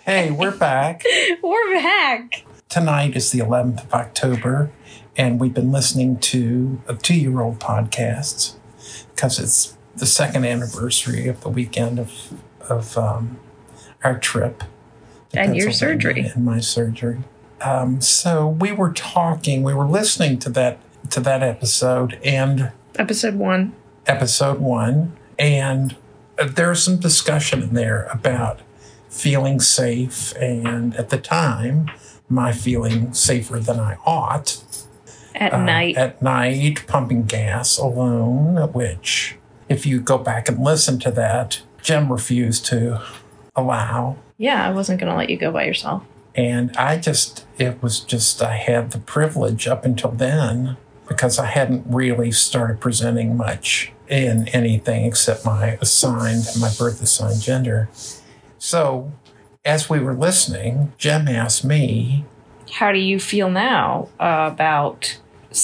Hey, we're back. We're back. Tonight is the 11th of October, and we've been listening to a 2-year-old podcast because it's the second anniversary of the weekend of our trip. And your surgery. And my surgery. So we were listening to that episode and... Episode 1. And there's some discussion in there about feeling safe, and at the time, my feeling safer than I ought. At night, pumping gas alone, which, if you go back and listen to that, Jim refused to allow. Yeah, I wasn't going to let you go by yourself. And I had the privilege up until then, because I hadn't really started presenting much in anything except my birth assigned gender. So, as we were listening, Jem asked me, how do you feel now about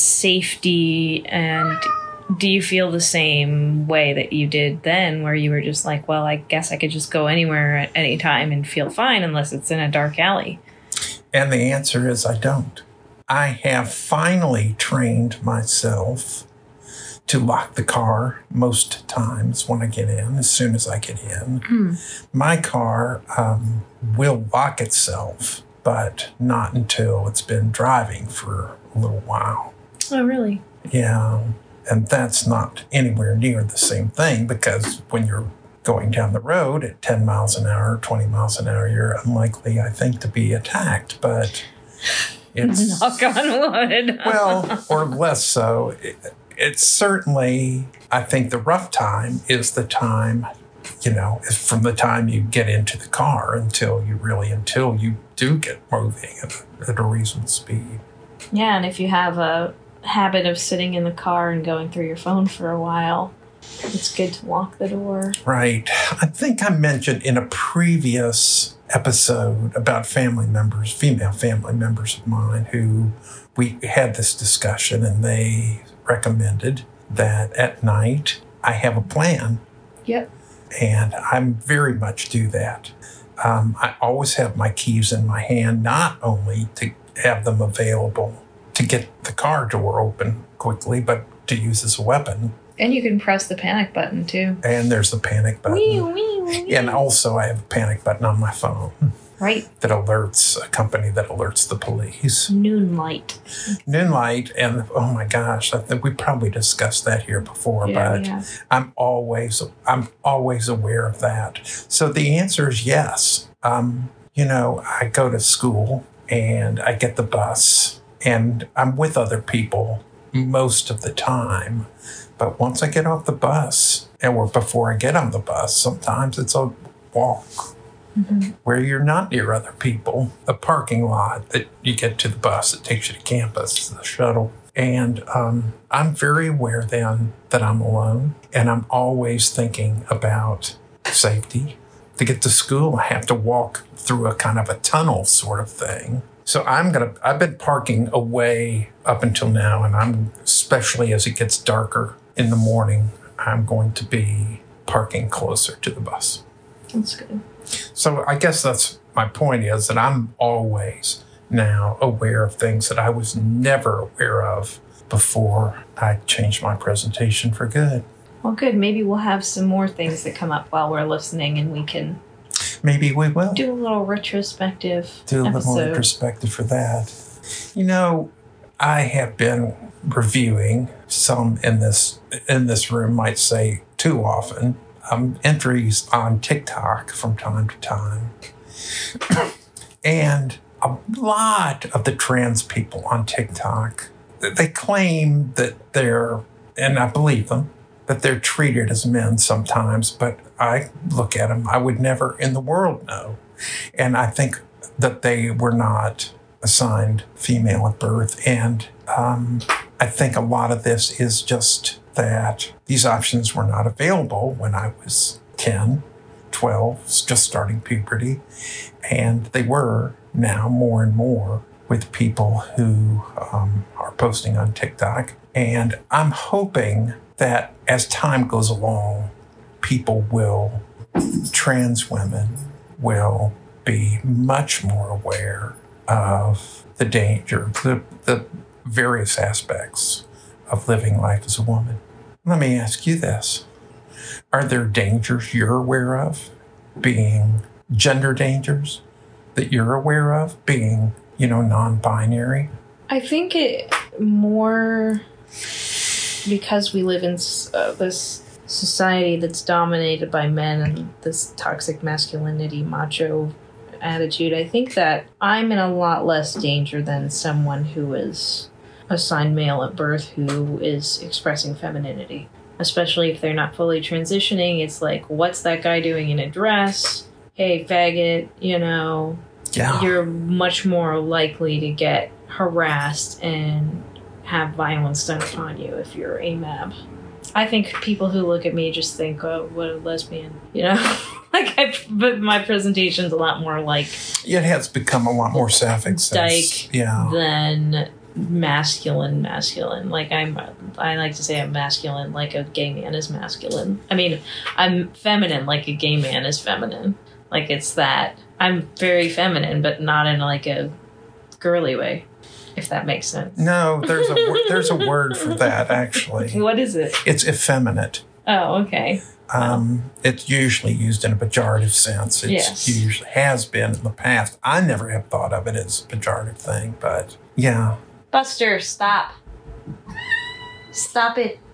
safety, and do you feel the same way that you did then, where you were just like, well, I guess I could just go anywhere at any time and feel fine unless it's in a dark alley? And the answer is I don't. I have finally trained myself to lock the car most times when I get in, as soon as I get in. My car will lock itself, but not until it's been driving for a little while. Oh, really? Yeah, and that's not anywhere near the same thing, because when you're going down the road at 10 miles an hour, 20 miles an hour, you're unlikely, I think, to be attacked, but it's... Knock on wood. Well, or less so. It's certainly, I think the rough time is the time, is from the time you get into the car until you do get moving at a reasonable speed. Yeah, and if you have a habit of sitting in the car and going through your phone for a while, it's good to lock the door. Right. I think I mentioned in a previous episode about female family members of mine who we had this discussion, and they recommended that at night I have a plan. Yep. And I very much do that. I always have my keys in my hand, not only to have them available to get the car door open quickly, but to use as a weapon. And you can press the panic button, too. And there's the panic button. Wee, wee, wee. And also I have a panic button on my phone. Right. That alerts a company that alerts the police. Noonlight. And oh my gosh, I think we probably discussed that here before, but I'm always aware of that. So the answer is yes. I go to school and I get the bus, and I'm with other people most of the time. But once I get off the bus, before I get on the bus, sometimes it's a walk. Mm-hmm. Where you're not near other people, a parking lot that you get to the bus that takes you to campus, the shuttle. And I'm very aware then that I'm alone, and I'm always thinking about safety. To get to school, I have to walk through a kind of a tunnel sort of thing. So I've been parking away up until now, and especially as it gets darker in the morning, I'm going to be parking closer to the bus. That's good. So I guess that's my point, is that I'm always now aware of things that I was never aware of before I changed my presentation for good. Well, good. Maybe we'll have some more things that come up while we're listening, and we can... Maybe we will. Do a little retrospective little retrospective for that. I have been reviewing, some in this room might say too often, entries on TikTok from time to time. And a lot of the trans people on TikTok, they claim that and I believe them, that they're treated as men sometimes, but I look at them, I would never in the world know. And I think that they were not assigned female at birth. And I think a lot of this is just that these options were not available when I was 10, 12, just starting puberty. And they were now more and more with people who are posting on TikTok. And I'm hoping that as time goes along, trans women will be much more aware of the danger, the various aspects of living life as a woman. Let me ask you this. Are there dangers you're aware of, being gender dangers that you're aware of, being, non-binary? I think it more because we live in this society that's dominated by men and this toxic masculinity, macho attitude. I think that I'm in a lot less danger than someone who is assigned male at birth who is expressing femininity. Especially if they're not fully transitioning. It's like, what's that guy doing in a dress? Hey, faggot, Yeah. You're much more likely to get harassed and have violence done upon you if you're AMAB. I think people who look at me just think, oh, what a lesbian, but my presentation's a lot more like... It has become a lot more sapphic than masculine. Like I like to say I'm masculine like a gay man is masculine. I mean, I'm feminine like a gay man is feminine. Like it's that I'm very feminine, but not in like a girly way, if that makes sense. No, there's a word for that actually. What is it? It's effeminate. Oh, okay. It's usually used in a pejorative sense. It usually has been in the past. I never have thought of it as a pejorative thing, but yeah. Buster, stop. Stop it.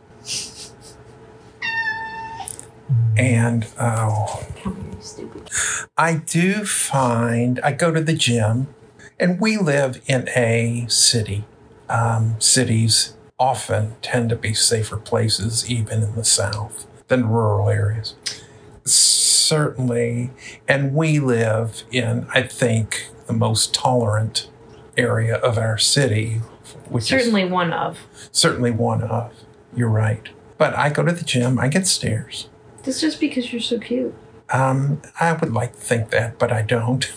And stupid. I do find I go to the gym, and we live in a city. Cities often tend to be safer places, even in the South, than rural areas. Certainly, and we live in, I think, the most tolerant area of our city, which certainly is one of. You're right. But I go to the gym. I get stares. That's just because you're so cute. I would like to think that, but I don't.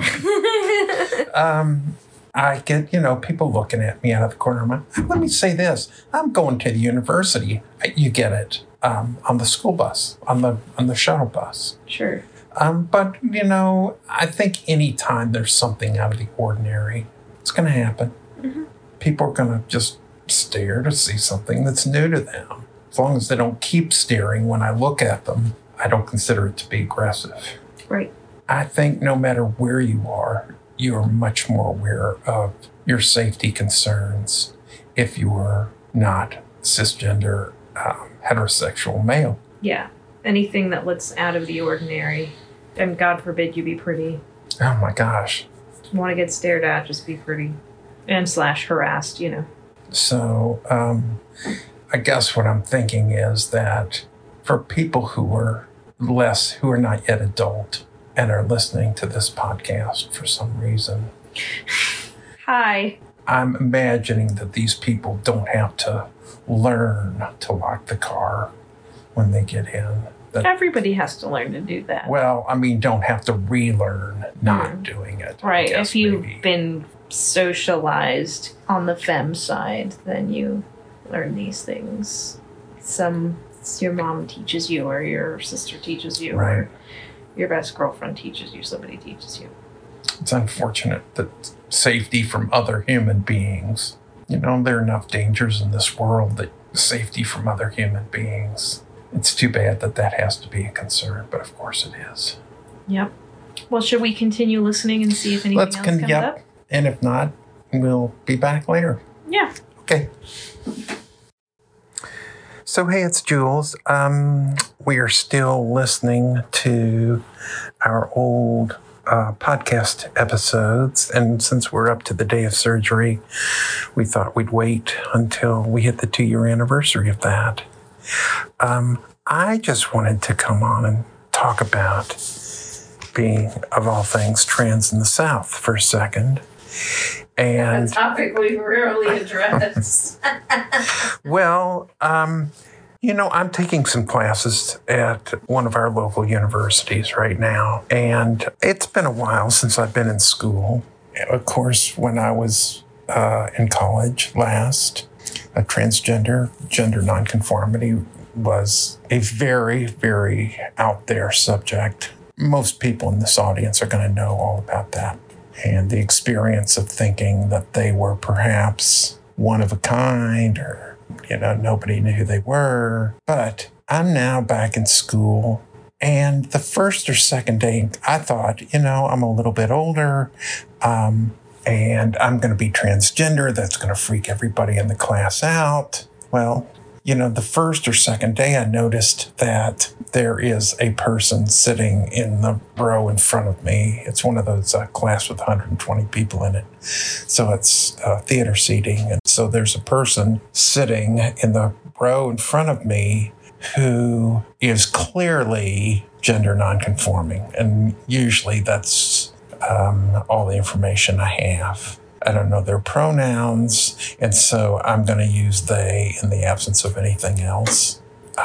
I get, people looking at me out of the corner of my eye. Let me say this. I'm going to the university. You get it. On the school bus, on the shuttle bus. Sure. But, I think any time there's something out of the ordinary, it's going to happen. Mm-hmm. People are going to just stare to see something that's new to them. As long as they don't keep staring when I look at them, I don't consider it to be aggressive. Right. I think no matter where you are much more aware of your safety concerns if you are not cisgender, heterosexual male. Yeah. Anything that looks out of the ordinary. And God forbid you be pretty. Oh my gosh. You want to get stared at, just be pretty. And / harassed, So, I guess what I'm thinking is that for people who are not yet adult and are listening to this podcast for some reason. Hi. I'm imagining that these people don't have to learn to lock the car when they get in. Everybody has to learn to do that. Well, don't have to relearn not doing it. Right. If you've been socialized on the femme side, then you learn these things. Your mom teaches you, or your sister teaches you, right. Or your best girlfriend teaches you, somebody teaches you. It's unfortunate that safety from other human beings, there are enough dangers in this world that safety from other human beings, it's too bad that has to be a concern, but of course it is. Yep. Well, should we continue listening and see if anything else comes up? And if not, we'll be back later. Yeah. Okay. So, hey, it's Jules. We are still listening to our old podcast episodes. And since we're up to the day of surgery, we thought we'd wait until we hit the 2-year anniversary of that. I just wanted to come on and talk about being, of all things, trans in the South for a second. And a topic we rarely address. Well, I'm taking some classes at one of our local universities right now, and it's been a while since I've been in school. Of course, when I was in college last, gender nonconformity was a very, very out there subject. most people in this audience are going to know all about that. And the experience of thinking that they were perhaps one of a kind, or, nobody knew who they were. But I'm now back in school. And the first or second day, I thought, I'm a little bit older, and I'm going to be transgender. That's going to freak everybody in the class out. Well, the first or second day, I noticed that there is a person sitting in the row in front of me. It's one of those class with 120 people in it. So it's theater seating. And so there's a person sitting in the row in front of me who is clearly gender nonconforming. And usually that's all the information I have. I don't know their pronouns, and so I'm going to use they in the absence of anything else.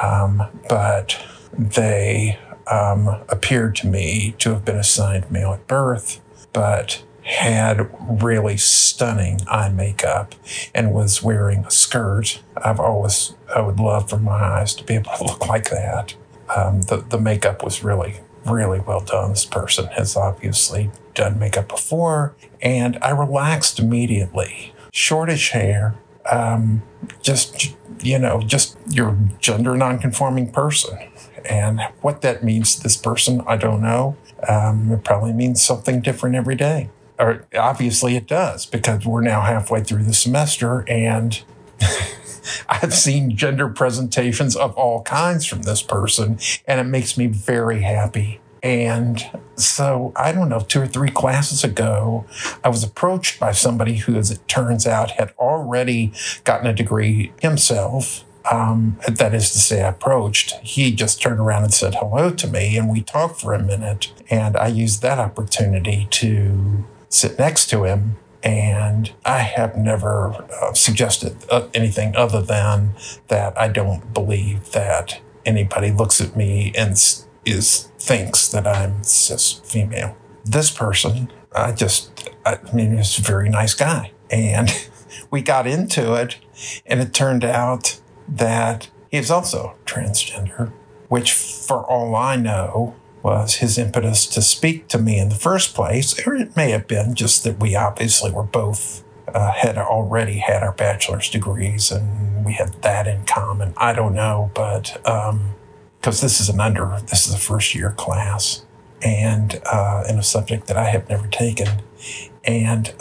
But they appeared to me to have been assigned male at birth, but had really stunning eye makeup and was wearing a skirt. I would love for my eyes to be able to look like that. The makeup was really, really well done. This person has obviously done makeup before, and I relaxed immediately. Shortish hair, just your gender nonconforming person. And what that means to this person, I don't know. It probably means something different every day. Or obviously it does, because we're now halfway through the semester, and I've seen gender presentations of all kinds from this person, and it makes me very happy. And so, I don't know, 2 or 3 classes ago, I was approached by somebody who, as it turns out, had already gotten a degree himself. That is to say, approached. He just turned around and said hello to me, and we talked for a minute. And I used that opportunity to sit next to him. And I have never suggested anything other than that I don't believe that anybody looks at me and thinks that I'm cis female. This person, he's a very nice guy. And we got into it, and it turned out that he's also transgender, which, for all I know, was his impetus to speak to me in the first place. Or it may have been just that we obviously were both had already had our bachelor's degrees, and we had that in common. I don't know, but because this is a first year class, and in a subject that I have never taken. And,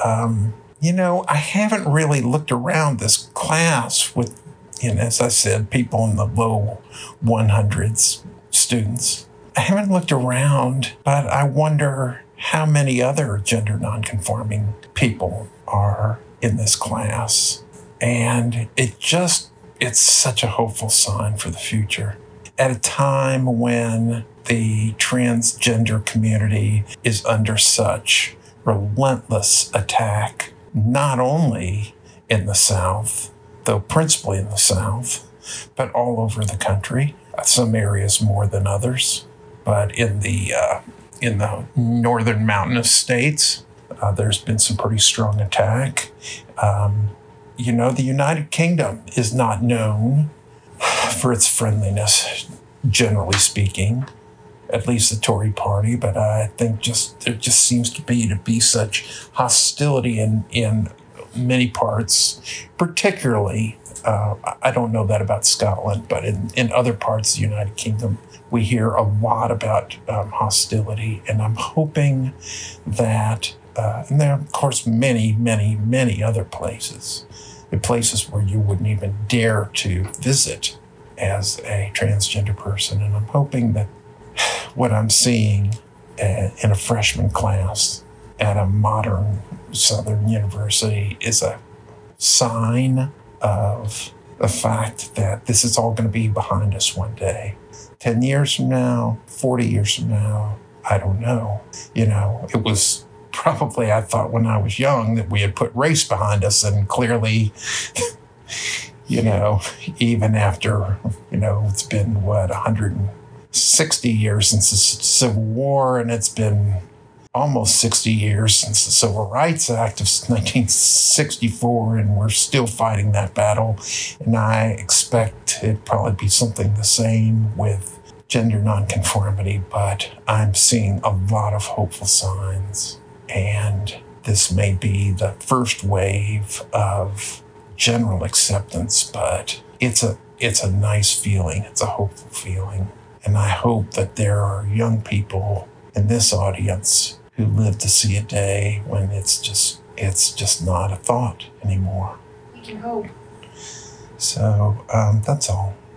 I haven't really looked around this class with, as I said, people in the low 100s, students. I haven't looked around, but I wonder how many other gender nonconforming people are in this class. And it's such a hopeful sign for the future. At a time when the transgender community is under such relentless attack, not only in the South, though principally in the South, but all over the country, some areas more than others. But in the northern mountainous states, there's been some pretty strong attack. The United Kingdom is not known for its friendliness, generally speaking, at least the Tory party. But I think there just seems to be such hostility in many parts, particularly, I don't know that about Scotland, but in other parts of the United Kingdom, we hear a lot about hostility. And I'm hoping that, and there are, of course, many, many, many other places, the places where you wouldn't even dare to visit as a transgender person. And I'm hoping that what I'm seeing in a freshman class at a modern Southern university is a sign of the fact that this is all going to be behind us one day. 10 years from now, 40 years from now, I don't know. It was probably, I thought when I was young, that we had put race behind us, and clearly, even after, it's been, 160 years since the Civil War, and it's been almost 60 years since the Civil Rights Act of 1964, and we're still fighting that battle. And I expect it'd probably be something the same with gender nonconformity, but I'm seeing a lot of hopeful signs. And this may be the first wave of general acceptance, but it's a nice feeling. It's a hopeful feeling. And I hope that there are young people in this audience who live to see a day when it's just not a thought anymore. We can hope. So that's all.